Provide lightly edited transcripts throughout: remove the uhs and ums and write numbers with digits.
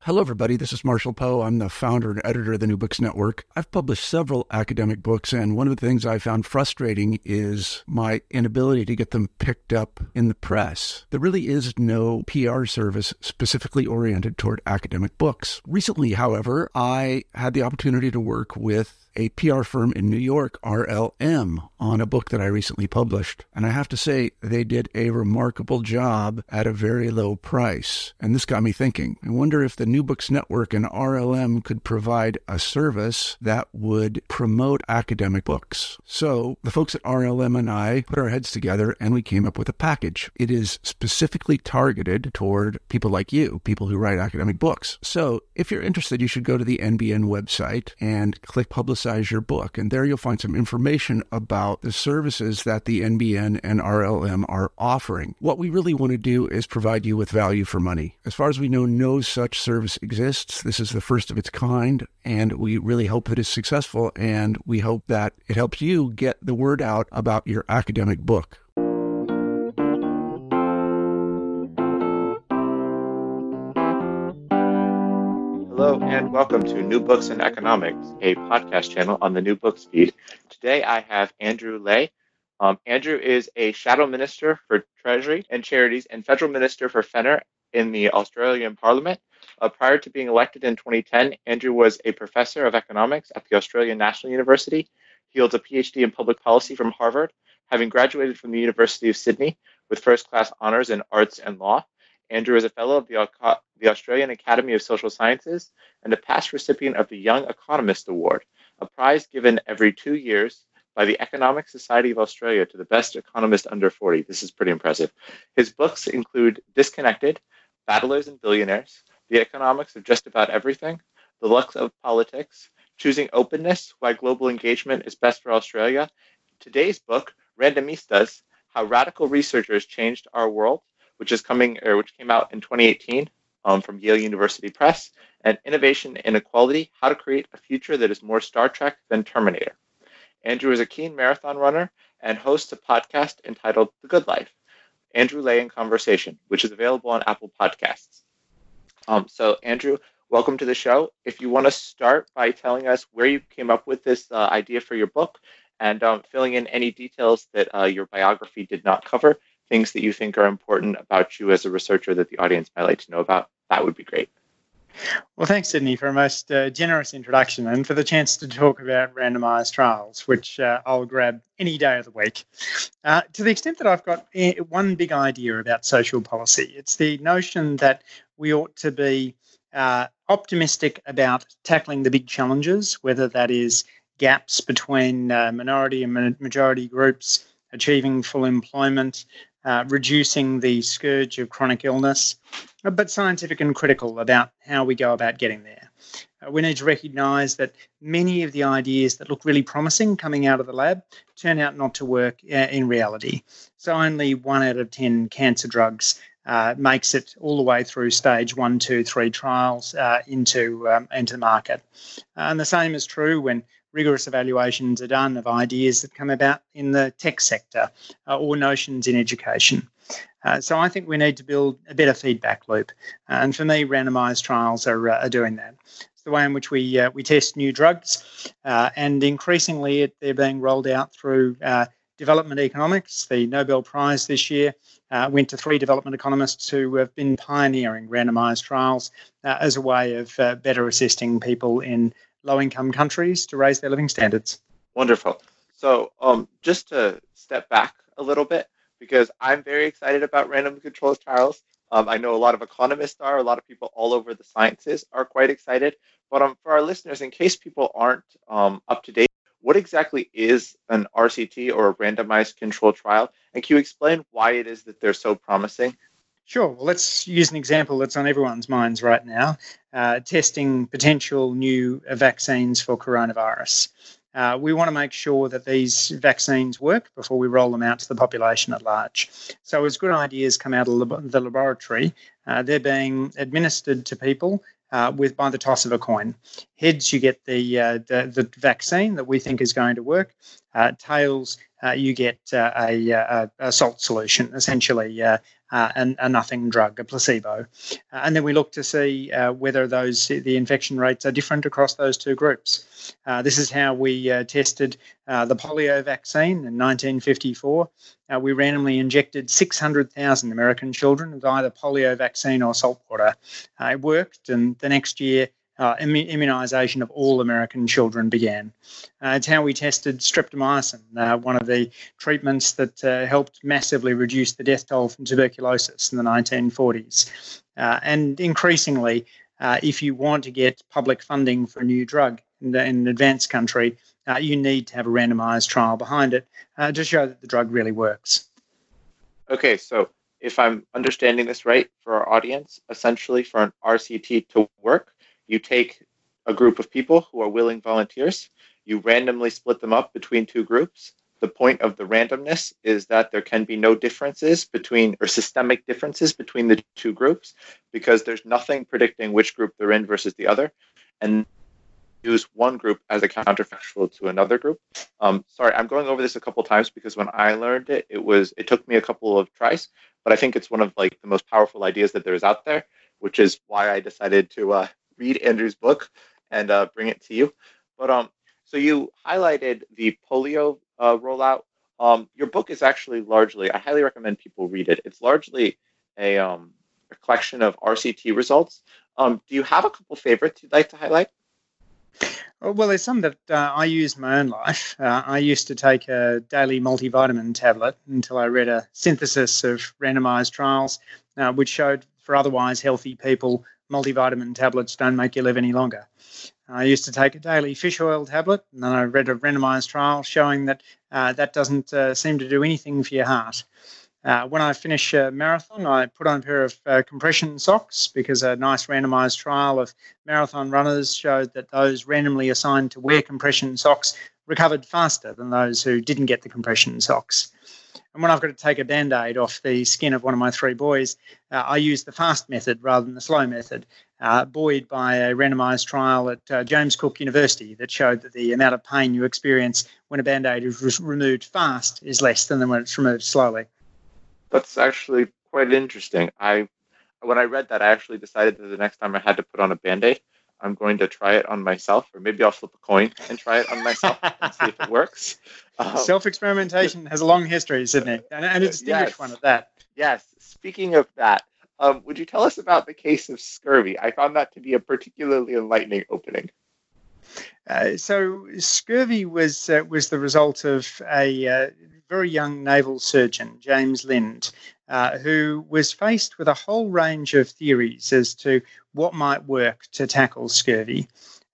Hello, everybody. This is Marshall Poe. I'm the founder and editor of the New Books Network. I've published several academic books, and one of the things I found frustrating is my inability to get them picked up in the press. There really is no PR service specifically oriented toward academic books. Recently, however, I had the opportunity to work with a PR firm in New York, RLM, on a book that I recently published. And I have to say, they did a remarkable job at a very low price. And this got me thinking. I wonder if the New Books Network and RLM could provide a service that would promote academic books. So the folks at RLM and I put our heads together and we came up with a package. It is specifically targeted toward people like you, people who write academic books. So if you're interested, you should go to the NBN website and click Publicize Your Book. And there you'll find some information about the services that the NBN and RLM are offering. What we really want to do is provide you with value for money. As far as we know, no such service exists. This is the first of its kind, and we really hope that it's successful, and we hope that it helps you get the word out about your academic book. Hello and welcome to New Books in Economics, a podcast channel on the New Books feed. Today I have Andrew Ley. Andrew is a Shadow Minister for Treasury and Charities and Federal Minister for Fenner in the Australian Parliament. Prior to being elected in 2010, Andrew was a professor of economics at the Australian National University. He holds a PhD in public policy from Harvard, having graduated from the University of Sydney with first-class honors in arts and law. Andrew is a fellow of the Australian Academy of Social Sciences and a past recipient of the Young Economist Award, a prize given every 2 years by the Economic Society of Australia to the best economist under 40. This is pretty impressive. His books include Disconnected, Battlers and Billionaires, The Economics of Just About Everything, The Lux of Politics, Choosing Openness, Why Global Engagement is Best for Australia. Today's book, Randomistas, How Radical Researchers Changed Our World, which came out in 2018 from Yale University Press, and Innovation and Inequality, How to Create a Future that is More Star Trek Than Terminator. Andrew is a keen marathon runner and hosts a podcast entitled The Good Life, Andrew Ley in Conversation, which is available on Apple Podcasts. So Andrew, welcome to the show. If you want to start by telling us where you came up with this idea for your book and filling in any details that your biography did not cover, things that you think are important about you as a researcher that the audience might like to know about, that would be great. Well, thanks, Sydney, for a most generous introduction and for the chance to talk about randomised trials, which I'll grab any day of the week. To the extent that I've got one big idea about social policy, it's the notion that we ought to be optimistic about tackling the big challenges, whether that is gaps between minority and majority groups, achieving full employment, reducing the scourge of chronic illness, but scientific and critical about how we go about getting there. We need to recognise that many of the ideas that look really promising coming out of the lab turn out not to work in reality. So only 1 out of 10 cancer drugs makes it all the way through stage 1, 2, 3 trials into the market. And the same is true when rigorous evaluations are done of ideas that come about in the tech sector or notions in education. So I think we need to build a better feedback loop. And for me, randomised trials are doing that. It's the way in which we test new drugs, and increasingly they're being rolled out through development economics. The Nobel Prize this year went to 3 development economists who have been pioneering randomised trials as a way of better assisting people in low-income countries to raise their living standards. Wonderful. So just to step back a little bit, because I'm very excited about random controlled trials. I know a lot of economists are, a lot of people all over the sciences are quite excited. But for our listeners, in case people aren't up to date, what exactly is an RCT or a randomized controlled trial? And can you explain why it is that they're so promising? Sure. Well, let's use an example that's on everyone's minds right now, testing potential new vaccines for coronavirus. We want to make sure that these vaccines work before we roll them out to the population at large. So as good ideas come out of the laboratory, they're being administered to people by the toss of a coin. Heads, you get the vaccine that we think is going to work. Tails, you get a salt solution, essentially a nothing drug, a placebo. And then we look to see whether the infection rates are different across those two groups. This is how we tested the polio vaccine in 1954. We randomly injected 600,000 American children with either polio vaccine or saltwater. It worked, and the next year, immunisation of all American children began. It's how we tested streptomycin, one of the treatments that helped massively reduce the death toll from tuberculosis in the 1940s. And increasingly, if you want to get public funding for a new drug in an advanced country, you need to have a randomised trial behind it to show that the drug really works. Okay, so if I'm understanding this right for our audience, essentially for an RCT to work, you take a group of people who are willing volunteers, you randomly split them up between two groups. The point of the randomness is that there can be no differences or systemic differences between the two groups, because there's nothing predicting which group they're in versus the other, and use one group as a counterfactual to another group. Sorry, I'm going over this a couple times because when I learned it, it took me a couple of tries, but I think it's one of the most powerful ideas that there is out there, which is why I decided to read Andrew's book and bring it to you. But so you highlighted the polio rollout. Your book is actually largely, I highly recommend people read it. It's largely a collection of RCT results. Do you have a couple favorites you'd like to highlight? Well, there's some that I use in my own life. I used to take a daily multivitamin tablet until I read a synthesis of randomised trials, which showed for otherwise healthy people, multivitamin tablets don't make you live any longer. I used to take a daily fish oil tablet, and then I read a randomised trial showing that that doesn't seem to do anything for your heart. When I finish a marathon, I put on a pair of compression socks because a nice randomised trial of marathon runners showed that those randomly assigned to wear compression socks recovered faster than those who didn't get the compression socks. And when I've got to take a Band-Aid off the skin of one of my three boys, I use the fast method rather than the slow method, buoyed by a randomised trial at James Cook University that showed that the amount of pain you experience when a Band-Aid is removed fast is less than when it's removed slowly. That's actually quite interesting. When I read that, I actually decided that the next time I had to put on a Band-Aid, I'm going to try it on myself, or maybe I'll flip a coin and try it on myself and see if it works. Self-experimentation has a long history, Sydney, and a distinguished one at that. Yes. Speaking of that, would you tell us about the case of scurvy? I found that to be a particularly enlightening opening. So scurvy was the result of a very young naval surgeon, James Lind, who was faced with a whole range of theories as to what might work to tackle scurvy.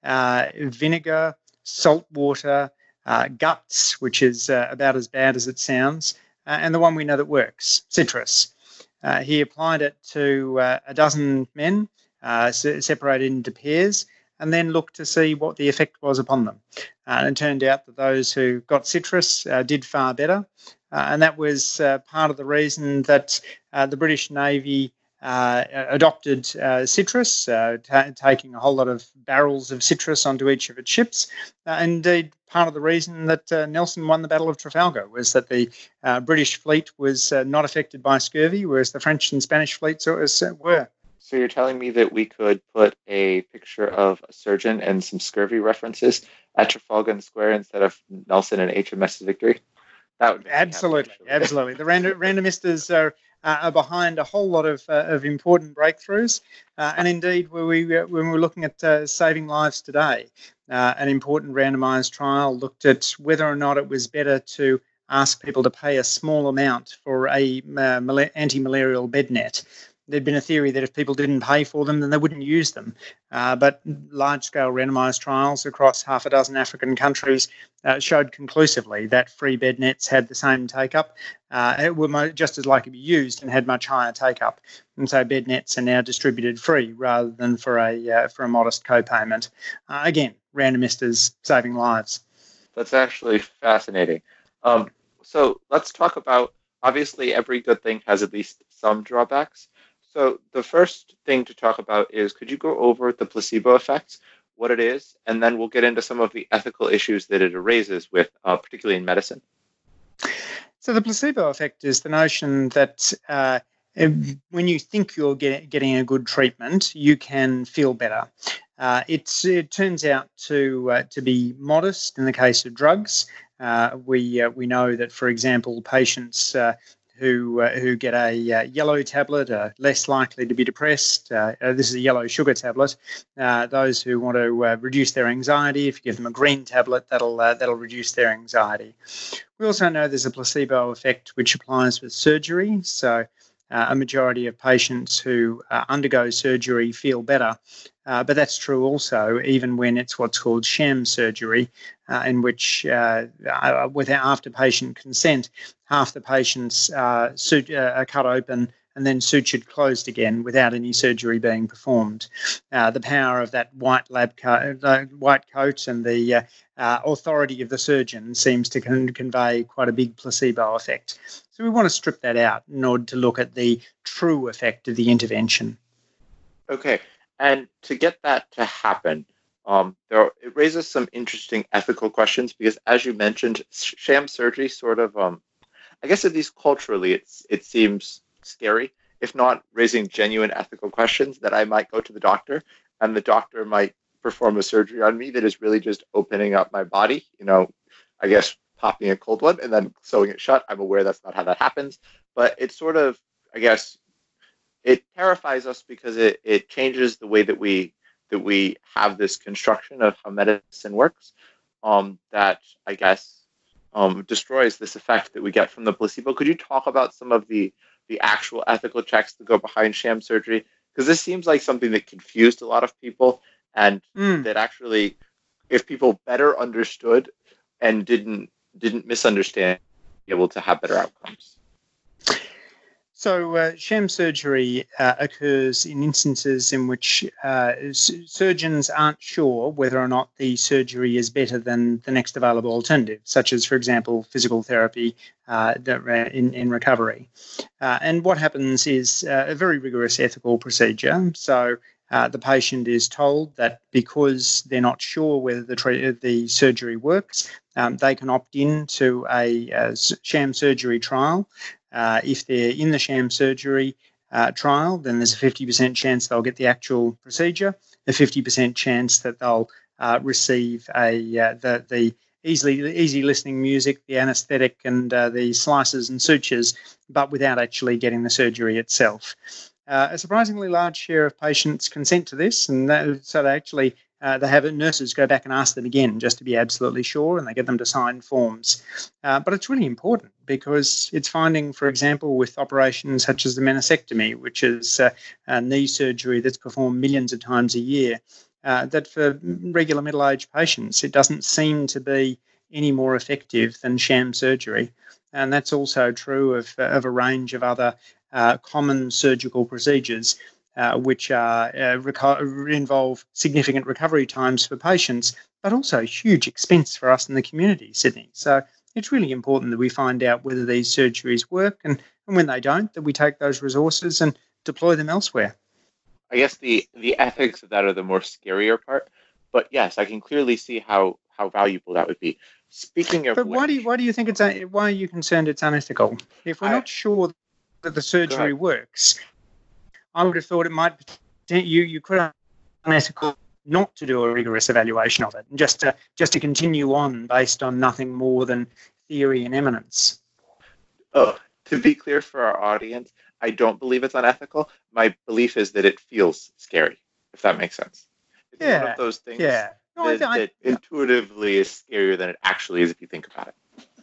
Vinegar, salt water, guts, which is about as bad as it sounds, and the one we know that works, citrus. He applied it to a dozen men, separated into pairs, and then looked to see what the effect was upon them. And it turned out that those who got citrus did far better. And that was part of the reason that the British Navy adopted citrus, taking a whole lot of barrels of citrus onto each of its ships. Indeed, part of the reason that Nelson won the Battle of Trafalgar was that the British fleet was not affected by scurvy, whereas the French and Spanish fleets were. So you're telling me that we could put a picture of a surgeon and some scurvy references at Trafalgar Square instead of Nelson and HMS Victory? That would absolutely. The randomistas are behind a whole lot of important breakthroughs, and indeed, when we were looking at saving lives today, an important randomised trial looked at whether or not it was better to ask people to pay a small amount for a anti-malarial bed net. There'd been a theory that if people didn't pay for them, then they wouldn't use them. But large-scale randomised trials across half a dozen African countries showed conclusively that free bed nets had the same take-up, were just as likely to be used and had much higher take-up. And so bed nets are now distributed free rather than for a modest co-payment. Again, randomistas saving lives. That's actually fascinating. So let's talk about, obviously, every good thing has at least some drawbacks. So the first thing to talk about is, could you go over the placebo effects, what it is, and then we'll get into some of the ethical issues that it raises with, particularly in medicine. So the placebo effect is the notion that when you think you're getting a good treatment, you can feel better. It turns out to be modest in the case of drugs. We know that, for example, patients who get a yellow tablet are less likely to be depressed. This is a yellow sugar tablet. Those who want to reduce their anxiety, if you give them a green tablet, that'll reduce their anxiety. We also know there's a placebo effect which applies with surgery. So a majority of patients who undergo surgery feel better. But that's true also even when it's what's called sham surgery, in which after patient consent, half the patients are cut open and then sutured closed again without any surgery being performed. The power of that white coat and the authority of the surgeon seems to convey quite a big placebo effect. So we want to strip that out in order to look at the true effect of the intervention. Okay, and to get that to happen, it raises some interesting ethical questions because, as you mentioned, sham surgery sort of, I guess at least culturally, it seems scary, if not raising genuine ethical questions, that I might go to the doctor and the doctor might perform a surgery on me that is really just opening up my body, I guess popping a cold one and then sewing it shut. I'm aware that's not how that happens, but it's sort of, I guess, it terrifies us because it changes the way that we have this construction of how medicine works, that I guess destroys this effect that we get from the placebo. Could you talk about some of the actual ethical checks that go behind sham surgery? Because this seems like something that confused a lot of people, and that actually, if people better understood and didn't misunderstand, be able to have better outcomes. So sham surgery occurs in instances in which surgeons aren't sure whether or not the surgery is better than the next available alternative, such as, for example, physical therapy in recovery. And what happens is a very rigorous ethical procedure. So the patient is told that because they're not sure whether the surgery works, they can opt in to a sham surgery trial. If they're in the sham surgery trial, then there's a 50% chance they'll get the actual procedure, a 50% chance that they'll receive the easy listening music, the anaesthetic, and the slices and sutures, but without actually getting the surgery itself. A surprisingly large share of patients consent to this, and so they actually they have nurses go back and ask them again just to be absolutely sure, and they get them to sign forms. But it's really important because it's finding, for example, with operations such as the meniscectomy, which is a knee surgery that's performed millions of times a year, that for regular middle-aged patients, it doesn't seem to be any more effective than sham surgery. And that's also true of a range of other common surgical procedures, which involve significant recovery times for patients, but also huge expense for us in the community, Sydney. So it's really important that we find out whether these surgeries work, and when they don't, that we take those resources and deploy them elsewhere. I guess the ethics of that are the more scarier part, but yes, I can clearly see how valuable that would be. Speaking of, but why do you think why are you concerned it's unethical? If we're not sure that the surgery works, I would have thought it might you could have unethical not to do a rigorous evaluation of it, and just to continue on based on nothing more than theory and eminence. Oh, to be clear for our audience, I don't believe it's unethical. My belief is that it feels scary, if that makes sense. It's one of those things that intuitively is scarier than it actually is if you think about it.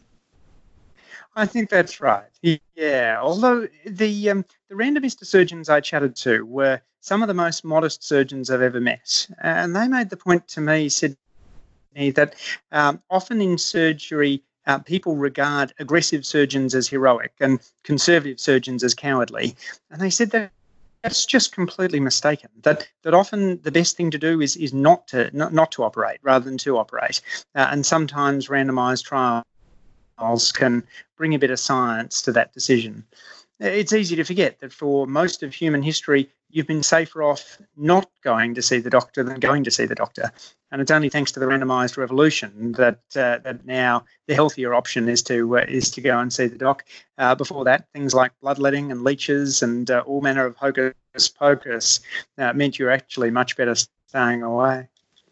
I think that's right. Yeah, although the random surgeons I chatted to were some of the most modest surgeons I've ever met. And they made the point to me, Sydney, that often in surgery, people regard aggressive surgeons as heroic and conservative surgeons as cowardly. And they said that that's just completely mistaken. That often the best thing to do is not to operate rather than to operate. And sometimes randomized trials can bring a bit of science to that decision. it's easy to forget that for most of human history, you've been safer off not going to see the doctor than going to see the doctor. And it's only thanks to the randomised revolution that that now the healthier option is to go and see the doc. Before that, things like bloodletting and leeches and all manner of hocus pocus meant you're actually much better staying away.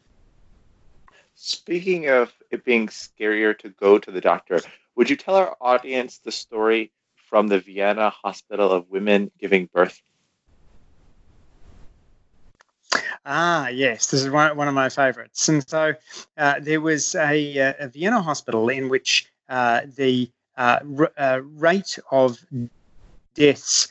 Speaking of it being scarier to go to the doctor, would you tell our audience the story from the Vienna Hospital of Women Giving Birth? Yes, this is one of my favourites. And so there was a Vienna hospital in which the rate of deaths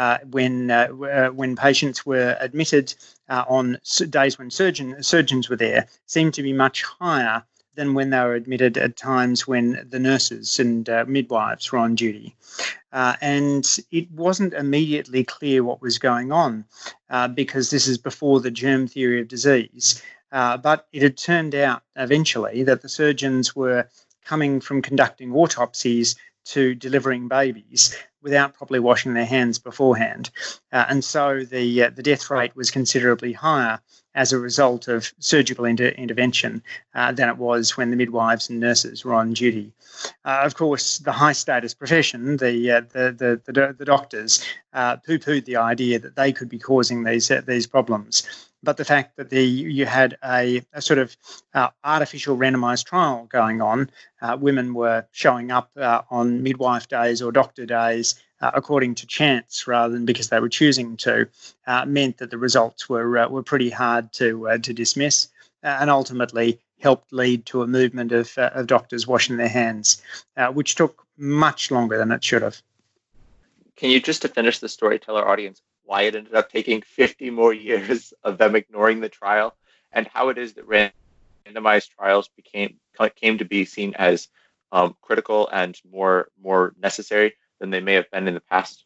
when patients were admitted on days when surgeons were there seemed to be much higher than when they were admitted at times when the nurses and midwives were on duty. And it wasn't immediately clear what was going on because this is before the germ theory of disease. But it had turned out eventually that the surgeons were coming from conducting autopsies to delivering babies without properly washing their hands beforehand. And so the death rate was considerably higher as a result of surgical intervention than it was when the midwives and nurses were on duty. Of course, the high-status profession, the doctors, poo-pooed the idea that they could be causing these problems. But the fact that you had a sort of artificial randomised trial going on, women were showing up on midwife days or doctor days according to chance rather than because they were choosing to, meant that the results were pretty hard to dismiss and ultimately helped lead to a movement of doctors washing their hands, which took much longer than it should have. Can you, just to finish the story, tell our audience why it ended up taking 50 more years of them ignoring the trial, and how it is that randomized trials came to be seen as critical and more necessary than they may have been in the past?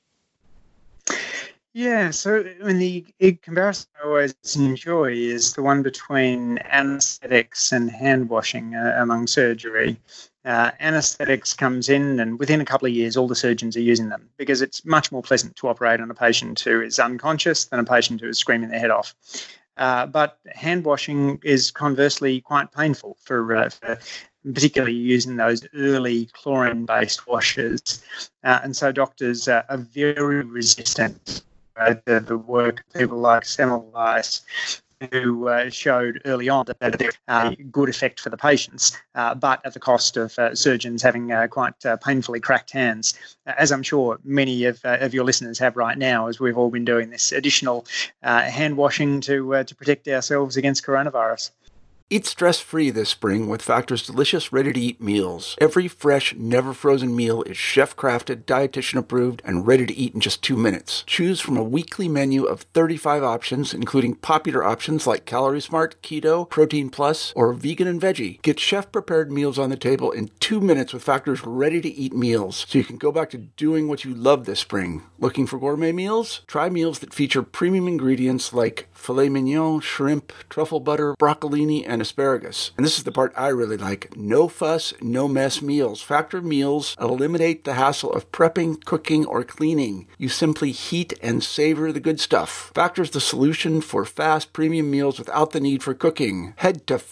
Yeah, so the comparison I always enjoy is the one between anaesthetics and hand washing among surgery. Anaesthetics comes in, and within a couple of years, all the surgeons are using them because it's much more pleasant to operate on a patient who is unconscious than a patient who is screaming their head off. But hand washing is conversely quite painful for particularly using those early chlorine-based washes. And so doctors are very resistant to the work of people like Semmelweis, who showed early on that there was good effect for the patients, but at the cost of surgeons having quite painfully cracked hands, as I'm sure many of your listeners have right now, as we've all been doing this additional hand washing to protect ourselves against coronavirus. Eat stress-free this spring with Factor's delicious, ready-to-eat meals. Every fresh, never-frozen meal is chef-crafted, dietitian-approved, and ready to eat in just 2 minutes. Choose from a weekly menu of 35 options, including popular options like Calorie Smart, Keto, Protein Plus, or Vegan and Veggie. Get chef-prepared meals on the table in 2 minutes with Factor's ready-to-eat meals, so you can go back to doing what you love this spring. Looking for gourmet meals? Try meals that feature premium ingredients like filet mignon, shrimp, truffle butter, broccolini, and asparagus. And this is the part I really like. No fuss, no mess meals. Factor meals eliminate the hassle of prepping, cooking, or cleaning. You simply heat and savor the good stuff. Factor's the solution for fast premium meals without the need for cooking. Head to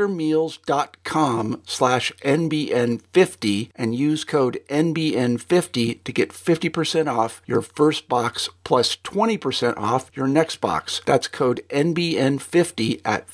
factormeals.com/NBN50 and use code NBN50 to get 50% off your first box plus 20% off your next box. That's code NBN50 at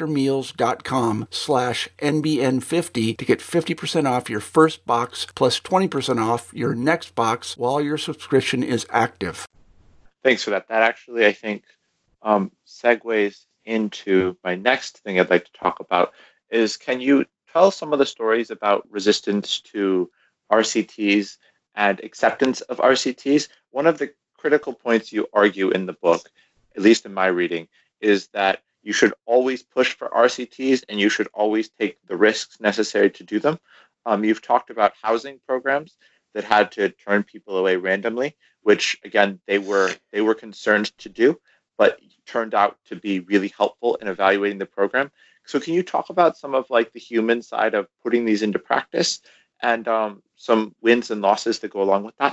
factormeals.com/NBN50 to get 50% off your first box plus 20% off your next box while your subscription is active. Thanks for that. That actually, I think, segues into my next thing I'd like to talk about is, can you tell some of the stories about resistance to RCTs and acceptance of RCTs? One of the critical points you argue in the book, at least in my reading, is that you should always push for RCTs and you should always take the risks necessary to do them. You've talked about housing programs that had to turn people away randomly, which again they were concerned to do, but turned out to be really helpful in evaluating the program. So can you talk about some of like the human side of putting these into practice and some wins and losses that go along with that?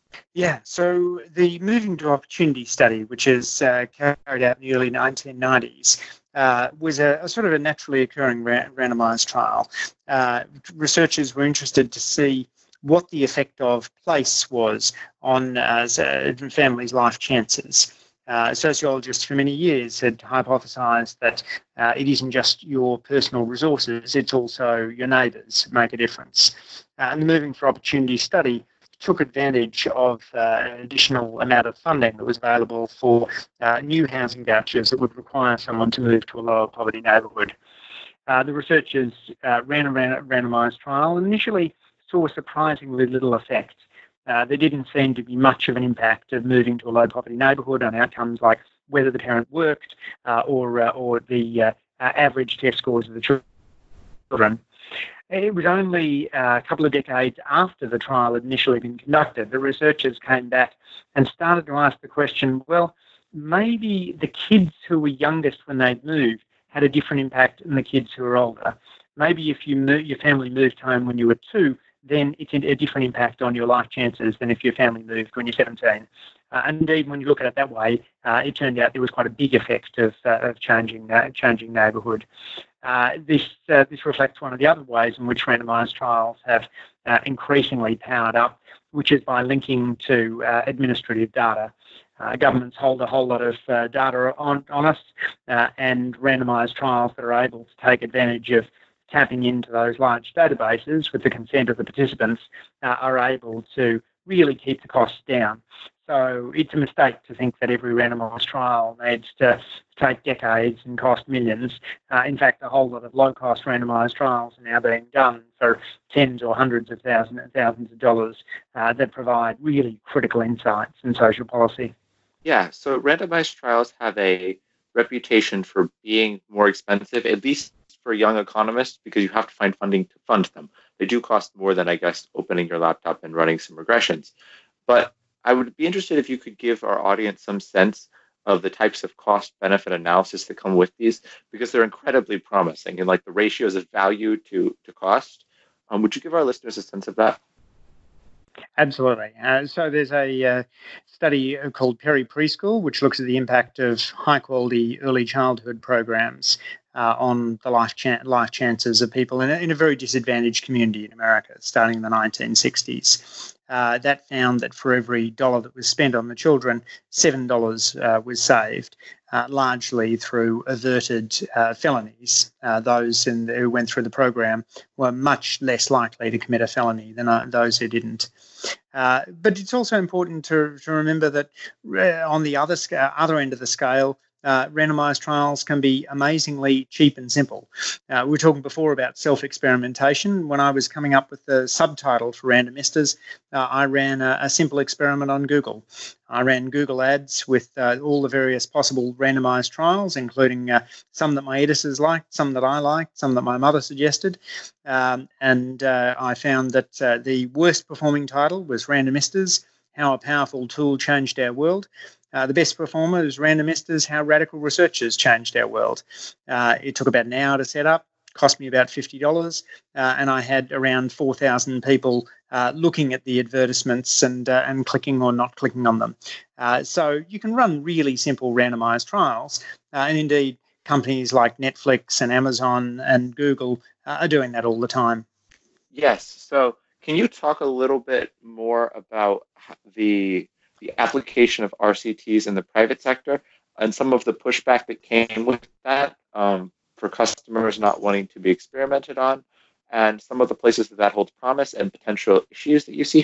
Yeah, so the Moving to Opportunity study, which is carried out in the early 1990s, was a sort of a naturally occurring randomized trial. Researchers were interested to see what the effect of place was on families' life chances. Sociologists for many years had hypothesized that it isn't just your personal resources, it's also your neighbours make a difference. And the Moving for Opportunity study took advantage of an additional amount of funding that was available for new housing vouchers that would require someone to move to a lower poverty neighbourhood. The researchers ran a randomised trial and initially saw surprisingly little effect. There didn't seem to be much of an impact of moving to a low poverty neighbourhood on outcomes like whether the parent worked or the average test scores of the children. It was only a couple of decades after the trial had initially been conducted that researchers came back and started to ask the question, well, maybe the kids who were youngest when they'd moved had a different impact than the kids who were older. Maybe if your family moved home when you were 2, then it's a different impact on your life chances than if your family moved when you're 17. And indeed, when you look at it that way, it turned out there was quite a big effect of changing neighbourhood. This reflects one of the other ways in which randomised trials have increasingly powered up, which is by linking to administrative data. Governments hold a whole lot of data on us, and randomised trials that are able to take advantage of tapping into those large databases with the consent of the participants are able to really keep the costs down. So it's a mistake to think that every randomised trial needs to take decades and cost millions. In fact, a whole lot of low-cost randomised trials are now being done for tens or hundreds of thousands of dollars that provide really critical insights in social policy. Yeah, so randomized trials have a reputation for being more expensive, at least for young economists, because you have to find funding to fund them. They do cost more than, I guess, opening your laptop and running some regressions. But I would be interested if you could give our audience some sense of the types of cost-benefit analysis that come with these, because they're incredibly promising, and like the ratios of value to cost. Would you give our listeners a sense of that? Absolutely. So there's a study called Perry Preschool, which looks at the impact of high-quality early childhood programs on the life chances of people in a very disadvantaged community in America, starting in the 1960s. That found that for every dollar that was spent on the children, $7 was saved, largely through averted felonies. Those who went through the program were much less likely to commit a felony than those who didn't. But it's also important to remember that on the other end of the scale, randomised trials can be amazingly cheap and simple. We were talking before about self-experimentation. When I was coming up with the subtitle for Randomistas, I ran a simple experiment on Google. I ran Google ads with all the various possible randomised trials, including some that my editors liked, some that I liked, some that my mother suggested. And I found that the worst performing title was Randomistas, How a Powerful Tool Changed Our World. The best performer is Randomistas, How Radical Researchers Changed Our World. It took about an hour to set up, cost me about $50, and I had around 4,000 people looking at the advertisements and clicking or not clicking on them. So you can run really simple randomised trials, and indeed companies like Netflix and Amazon and Google are doing that all the time. Yes. So can you talk a little bit more about the application of RCTs in the private sector and some of the pushback that came with that for customers not wanting to be experimented on, and some of the places that holds promise and potential issues that you see?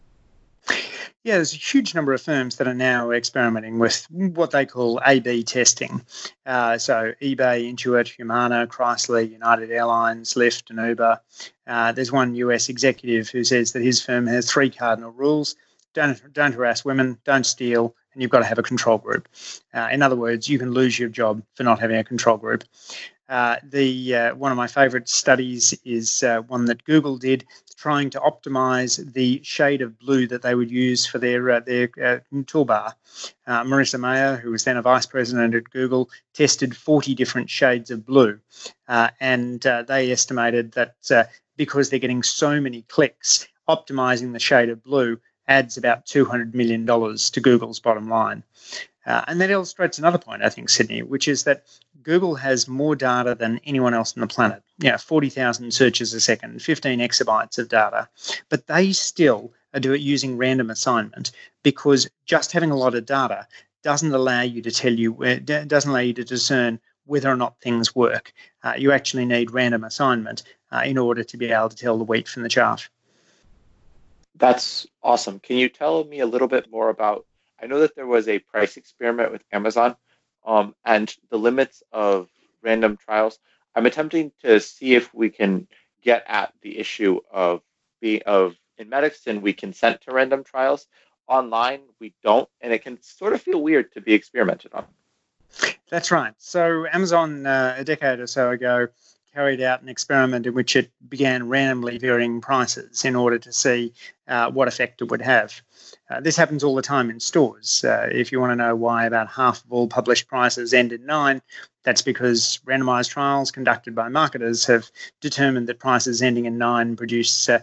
Yeah, there's a huge number of firms that are now experimenting with what they call A/B testing. So eBay, Intuit, Humana, Chrysler, United Airlines, Lyft, and Uber. There's one US executive who says that his firm has 3 cardinal rules. Don't harass women, don't steal, and you've got to have a control group. In other words, you can lose your job for not having a control group. One of my favourite studies is one that Google did, trying to optimise the shade of blue that they would use for their toolbar. Marissa Mayer, who was then a vice president at Google, tested 40 different shades of blue, and they estimated that because they're getting so many clicks, optimising the shade of blue adds about $200 million to Google's bottom line. And that illustrates another point, I think, Sydney, which is that Google has more data than anyone else on the planet. 40,000 searches a second, 15 exabytes of data. But they still are using random assignment because just having a lot of data doesn't allow you to discern whether or not things work. You actually need random assignment in order to be able to tell the wheat from the chaff. That's awesome. Can you tell me a little bit more about, I know that there was a price experiment with Amazon and the limits of random trials. I'm attempting to see if we can get at the issue of in medicine, we consent to random trials. Online, we don't, and it can sort of feel weird to be experimented on. That's right. So Amazon, a decade or so ago, carried out an experiment in which it began randomly varying prices in order to see what effect it would have. This happens all the time in stores. If you want to know why about half of all published prices end in 9, that's because randomized trials conducted by marketers have determined that prices ending in 9 produce the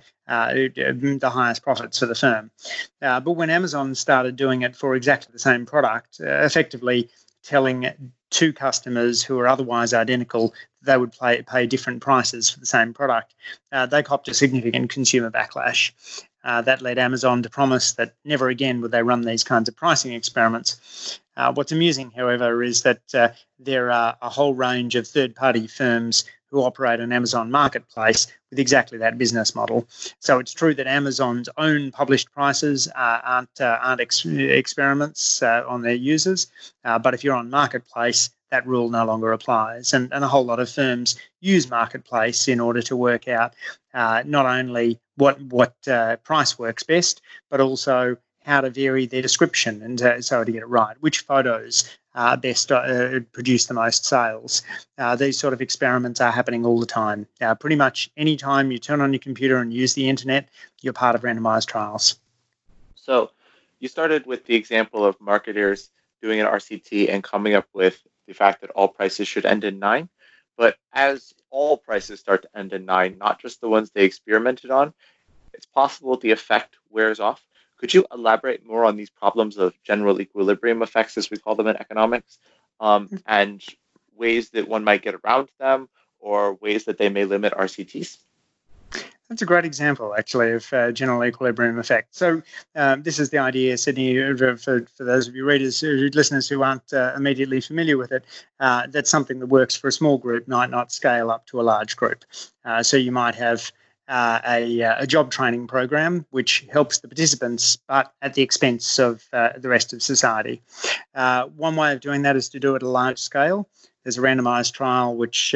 highest profits for the firm. But when Amazon started doing it for exactly the same product, effectively telling two customers who are otherwise identical they would pay different prices for the same product, they copped a significant consumer backlash. That led Amazon to promise that never again would they run these kinds of pricing experiments. What's amusing, however, is that there are a whole range of third-party firms who operate on Amazon Marketplace with exactly that business model. So it's true that Amazon's own published prices aren't experiments on their users, but if you're on Marketplace, that rule no longer applies. And a whole lot of firms use Marketplace in order to work out not only what price works best, but also how to vary their description and so to get it right, which photos best produce the most sales. These sort of experiments are happening all the time. Pretty much any time you turn on your computer and use the internet, you're part of randomized trials. So you started with the example of marketers doing an RCT and coming up with the fact that all prices should end in 9. But as all prices start to end in 9, not just the ones they experimented on, it's possible the effect wears off. Could you elaborate more on these problems of general equilibrium effects, as we call them in economics, and ways that one might get around them or ways that they may limit RCTs? That's a great example, actually, of general equilibrium effect. So this is the idea, Sydney, for those of you listeners who aren't immediately familiar with it, that's something that works for a small group might not scale up to a large group. So you might have a job training program which helps the participants, but at the expense of the rest of society. One way of doing that is to do it at a large scale. There's a randomized trial which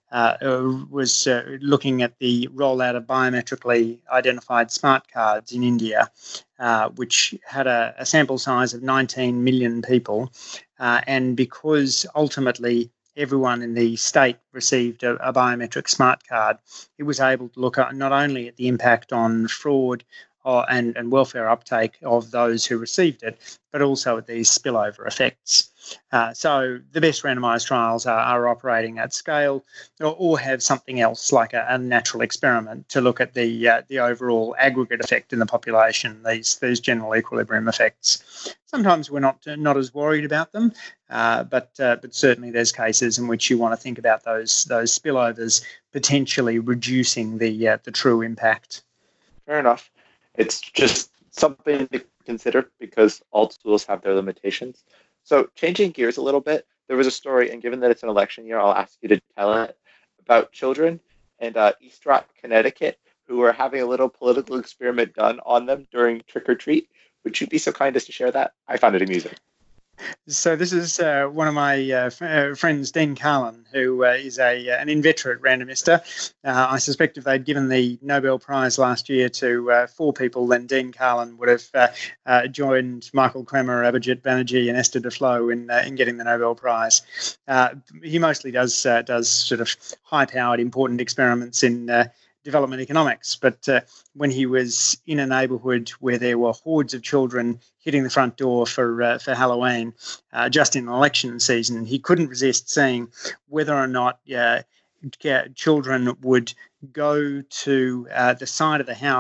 was looking at the rollout of biometrically identified smart cards in India, which had a sample size of 19 million people. And because ultimately everyone in the state received a biometric smart card, it was able to look at not only at the impact on fraud and welfare uptake of those who received it, but also at these spillover effects. So the best randomized trials are operating at scale or have something else like a natural experiment to look at the overall aggregate effect in the population, these general equilibrium effects. Sometimes we're not as worried about them, but certainly there's cases in which you want to think about those spillovers potentially reducing the true impact. Fair enough. It's just something to consider because all tools have their limitations. So changing gears a little bit, there was a story, and given that it's an election year, I'll ask you to tell it, about children in East Rock, Connecticut, who were having a little political experiment done on them during trick or treat. Would you be so kind as to share that? I found it amusing. So this is one of my friends, Dean Carlin, who is an inveterate randomister. I suspect if they'd given the Nobel Prize last year to 4 people, then Dean Carlin would have joined Michael Kremer, Abhijit Banerjee, and Esther Duflo in getting the Nobel Prize. He mostly does sort of high-powered, important experiments in development economics, but when he was in a neighbourhood where there were hordes of children hitting the front door for Halloween, just in election season, he couldn't resist seeing whether or not children would go to the side of the house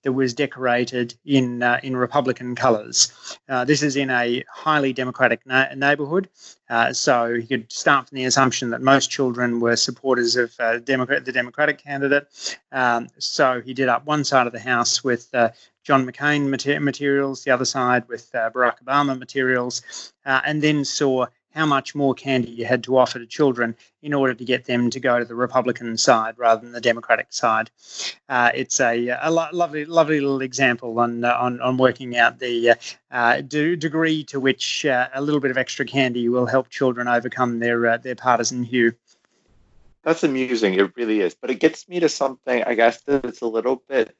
that was decorated in Republican colours. This is in a highly Democratic neighbourhood, so you could start from the assumption that most children were supporters of the Democratic candidate. So he did up one side of the house with John McCain materials, the other side with Barack Obama materials, and then saw how much more candy you had to offer to children in order to get them to go to the Republican side rather than the Democratic side. It's a lovely little example on working out the degree to which a little bit of extra candy will help children overcome their partisan hue. That's amusing. It really is. But it gets me to something, I guess, that's a little bit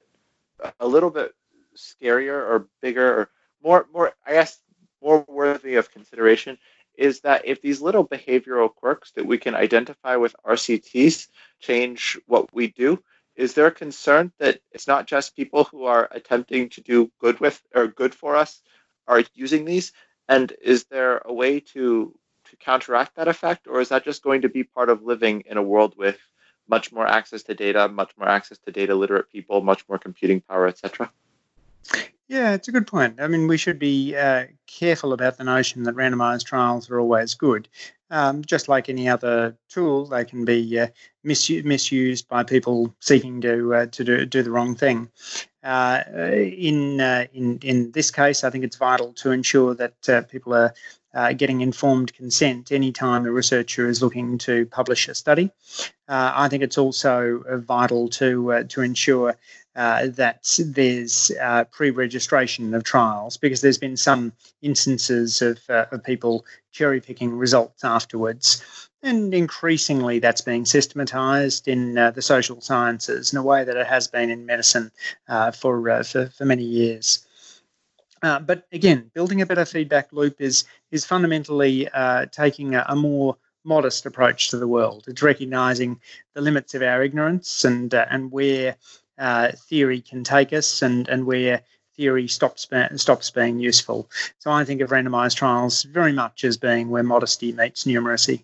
scarier or bigger or more, I guess, more worthy of consideration, is that if these little behavioral quirks that we can identify with RCTs change what we do, is there a concern that it's not just people who are attempting to do good with or good for us are using these? And is there a way to counteract that effect, or is that just going to be part of living in a world with much more access to data, much more access to data literate people, much more computing power, etc.? Yeah, it's a good point. I mean, we should be careful about the notion that randomized trials are always good. Just like any other tool, they can be misused by people seeking to do the wrong thing. In this case, I think it's vital to ensure that people are getting informed consent anytime a researcher is looking to publish a study. I think it's also vital to ensure that there's pre-registration of trials, because there's been some instances of people cherry-picking results afterwards. And increasingly that's being systematised in the social sciences in a way that it has been in medicine for many years. But again, building a better feedback loop is fundamentally taking a more modest approach to the world. It's recognising the limits of our ignorance and where theory can take us and where theory stops being useful. So I think of randomised trials very much as being where modesty meets numeracy.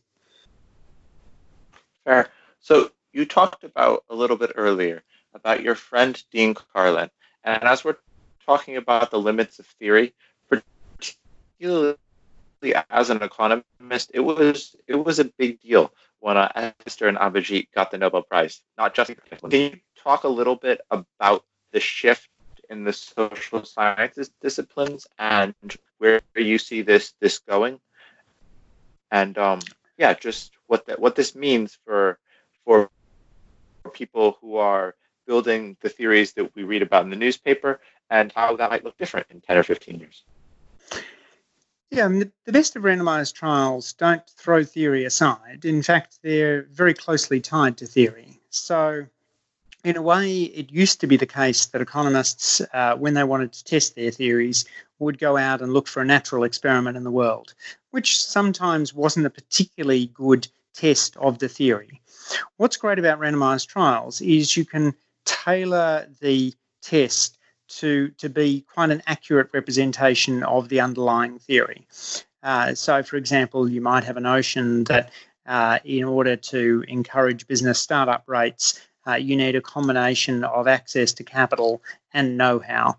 Fair. So you talked about a little bit earlier about your friend Dean Karlan, and as we're talking about the limits of theory, particularly as an economist, it was a big deal when Esther and Abhijit got the Nobel Prize. Not just. Can you talk a little bit about the shift in the social sciences disciplines and where you see this going? And just what this means for people who are building the theories that we read about in the newspaper, and how that might look different in 10 or 15 years. Yeah, I mean, the best of randomized trials don't throw theory aside. In fact, they're very closely tied to theory. So in a way, it used to be the case that economists, when they wanted to test their theories, would go out and look for a natural experiment in the world, which sometimes wasn't a particularly good test of the theory. What's great about randomized trials is you can tailor the test to be quite an accurate representation of the underlying theory. So, for example, you might have a notion that in order to encourage business startup rates, you need a combination of access to capital and know-how.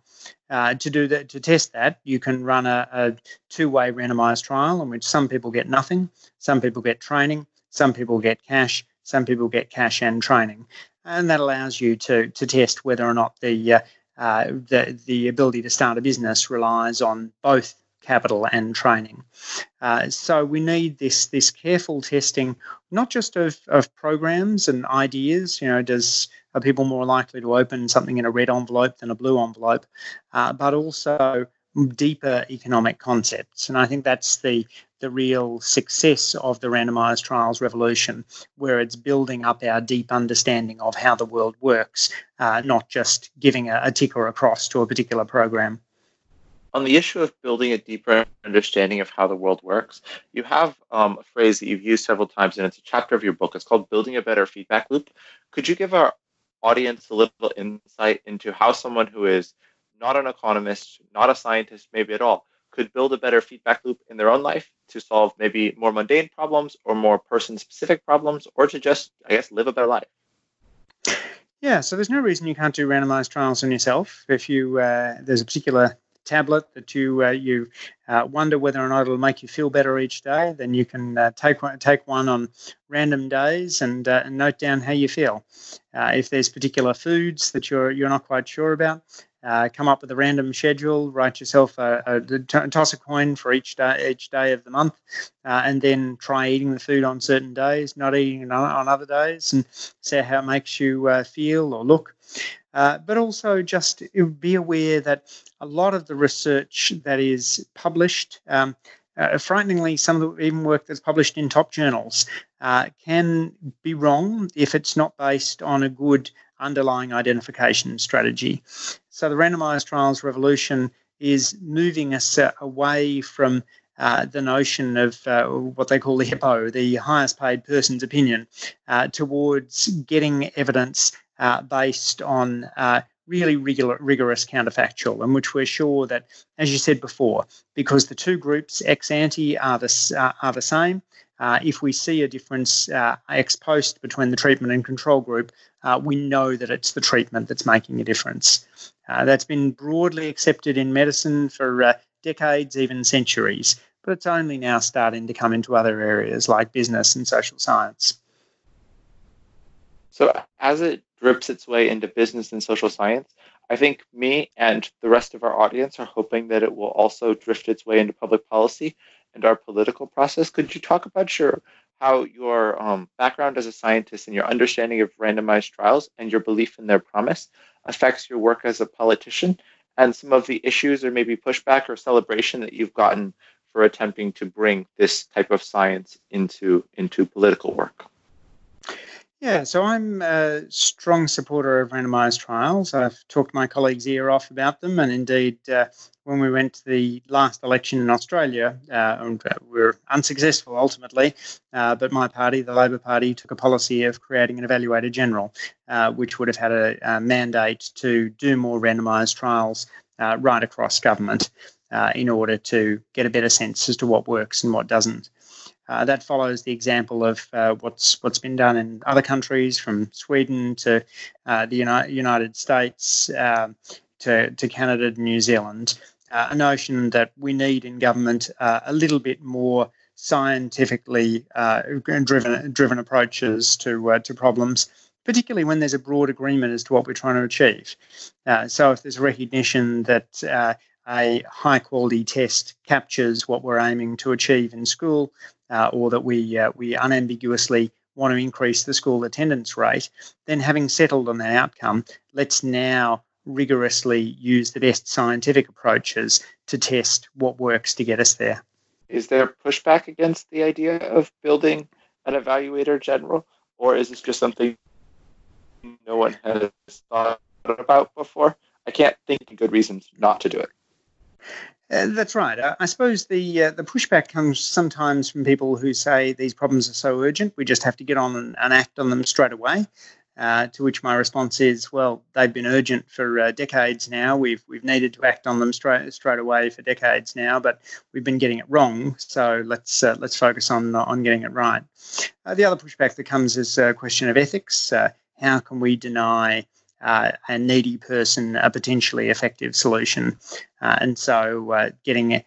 To test that, you can run a two-way randomized trial in which some people get nothing, some people get training, some people get cash, some people get cash and training. And that allows you to test whether or not the ability to start a business relies on both capital and training. So we need this careful testing, not just of programs and ideas. Are people more likely to open something in a red envelope than a blue envelope, but also deeper economic concepts. And I think that's the real success of the randomized trials revolution, where it's building up our deep understanding of how the world works, not just giving a tick or a cross to a particular program. On the issue of building a deeper understanding of how the world works, you have a phrase that you've used several times, and it's a chapter of your book. It's called Building a Better Feedback Loop. Could you give our audience a little insight into how someone who is not an economist, not a scientist maybe at all, could build a better feedback loop in their own life to solve maybe more mundane problems or more person-specific problems, or to just, live a better life? Yeah, so there's no reason you can't do randomized trials on yourself. If you there's a particular tablet that you wonder whether or not it'll make you feel better each day, then you can take one on random days and note down how you feel. If there's particular foods that you're not quite sure about, come up with a random schedule, write yourself toss a coin for each day of the month, and then try eating the food on certain days, not eating it on other days, and see how it makes you feel or look. But also just be aware that a lot of the research that is published, frighteningly, some of the even work that's published in top journals, can be wrong if it's not based on a good underlying identification strategy. So the randomized trials revolution is moving us away from the notion of what they call the HIPPO, the highest paid person's opinion, towards getting evidence based on really rigorous counterfactual, in which we're sure that, as you said before, because the two groups ex ante are the same, if we see a difference ex post between the treatment and control group, we know that it's the treatment that's making a difference. That's been broadly accepted in medicine for decades, even centuries, but it's only now starting to come into other areas like business and social science. So as it drips its way into business and social science, I think me and the rest of our audience are hoping that it will also drift its way into public policy and our political process. Could you talk about how your background as a scientist and your understanding of randomized trials and your belief in their promise affects your work as a politician, and some of the issues or maybe pushback or celebration that you've gotten for attempting to bring this type of science into political work? Yeah, so I'm a strong supporter of randomised trials. I've talked my colleagues' ear off about them, and indeed, when we went to the last election in Australia, we were unsuccessful ultimately, but my party, the Labor Party, took a policy of creating an evaluator general, which would have had a mandate to do more randomised trials right across government in order to get a better sense as to what works and what doesn't. That follows the example of what's been done in other countries, from Sweden to the United States to Canada and New Zealand. A notion that we need in government a little bit more scientifically driven approaches to problems, particularly when there's a broad agreement as to what we're trying to achieve. So if there's a recognition that a high-quality test captures what we're aiming to achieve in school, or that we unambiguously want to increase the school attendance rate, then having settled on that outcome, let's now rigorously use the best scientific approaches to test what works to get us there. Is there pushback against the idea of building an evaluator general, or is this just something no one has thought about before? I can't think of good reasons not to do it. That's right. I suppose the pushback comes sometimes from people who say these problems are so urgent, we just have to get on and act on them straight away. To which my response is, well, they've been urgent for decades now. We've needed to act on them straight away for decades now, but we've been getting it wrong. So let's focus on getting it right. The other pushback that comes is a question of ethics. How can we deny a needy person a potentially effective solution? And so getting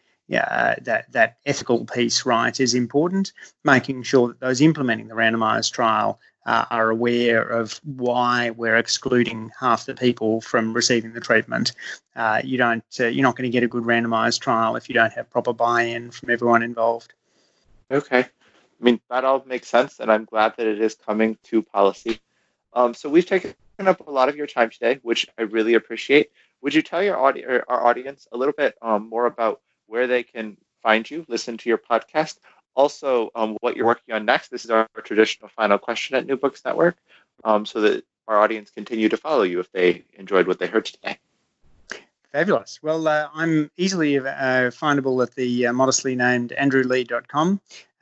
that ethical piece right is important, making sure that those implementing the randomised trial are aware of why we're excluding half the people from receiving the treatment. You're not going to get a good randomised trial if you don't have proper buy-in from everyone involved. Okay. I mean, that all makes sense, and I'm glad that it is coming to policy. So we've taken up a lot of your time today, which I really appreciate. Would you tell our audience a little bit more about where they can find you, listen to your podcast, also what you're working on next? This is our traditional final question at New Books Network, so that our audience continue to follow you if they enjoyed what they heard today. Fabulous. Well, I'm easily findable at the modestly named andrewleigh.com,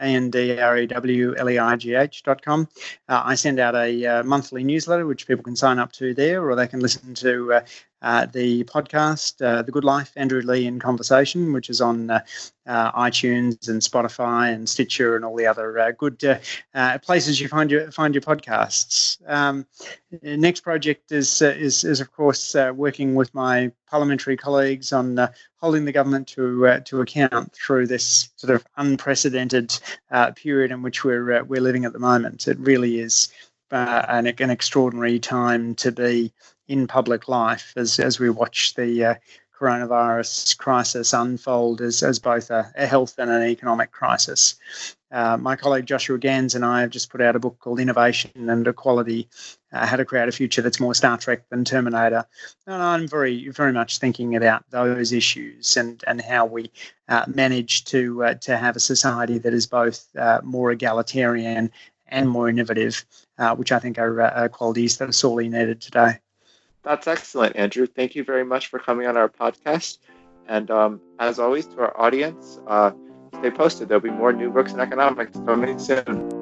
ANDREWLEIGH.com. I send out a monthly newsletter, which people can sign up to there, or they can listen to the podcast, The Good Life, Andrew Lee in Conversation, which is on iTunes and Spotify and Stitcher and all the other good places you find your podcasts. Next project is of course working with my parliamentary colleagues on holding the government to account through this sort of unprecedented period in which we're living at the moment. It really is an extraordinary time to be in public life as we watch the coronavirus crisis unfold as both a health and an economic crisis. My colleague Joshua Gans and I have just put out a book called Innovation and Equality, How to Create a Future That's More Star Trek Than Terminator. And I'm very, very much thinking about those issues and how we manage to have a society that is both more egalitarian and more innovative, which I think are qualities that are sorely needed today. That's excellent, Andrew. Thank you very much for coming on our podcast. And as always, to our audience, stay posted. There'll be more new books in economics coming soon.